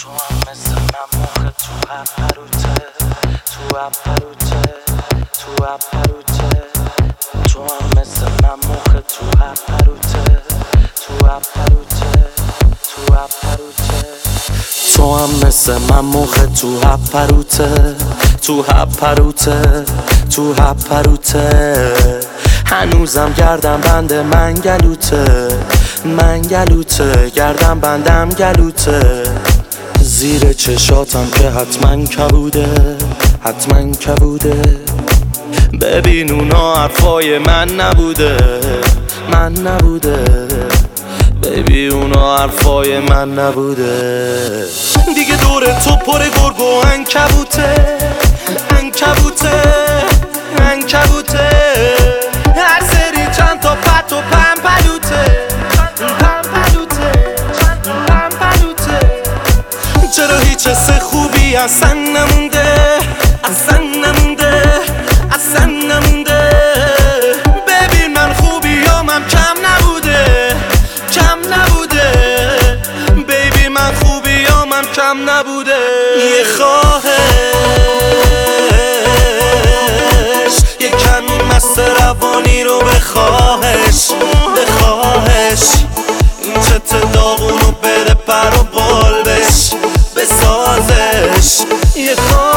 تو هم مثل من موقع تو اپروته تو اپروته تو اپروته تو هم مثل من موقع تو اپروته تو اپروته تو اپروته تو هم مثل من موقع تو اپروته تو اپروته تو اپروته هنوزم گردم بند من گلوته گردم بندم گلوته زیر چشاتم که حتما کبوده ببین اونا حرفای من نبوده ببین اونا حرفای من نبوده دیگه دور تو پر گرگ و عنکبوته هر سری چند تا پت و پمپلوته چرا هیچ حس خوبی اصلا نمونده ببین من خوبیامم کم نبوده بیبی من خوبیامم کم نبوده یه خواهش یه کمی مست روانی رو بخواهش این چت داغونو بده پر و بال بش بسازش یه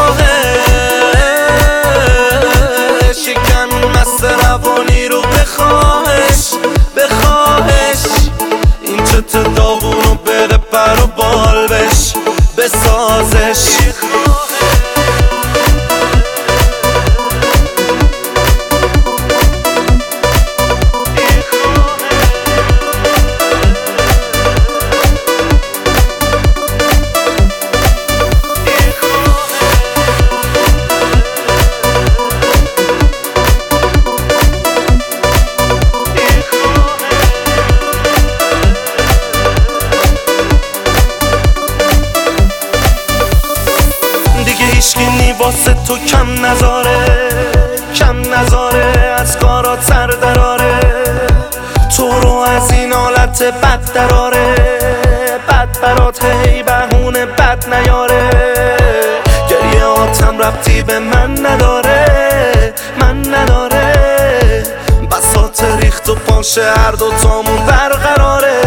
خواهش یه کمی مست روانی رو بخواهش این چت داغونو بده پر و بال بش بسازش هیچکی واسه تو کم نذاره از کارات سر دراره تو رو از این حالت بد دراره بد برات هی بهونه بد نیاره گریه آتم ربطی به من نداره بساط ریخت و پاشه هر دوتامون برقراره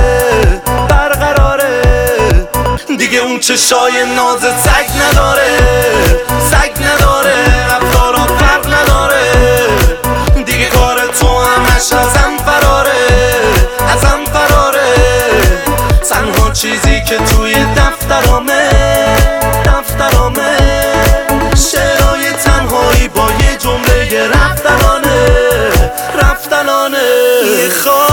دیگه اون چشای نازت سگ نداره رفتارات فرق نداره دیگه کار تو همش ازم فراره تنها چیزی که توی دفترامه شعرهای تنهایی با یه جمله رفتنانه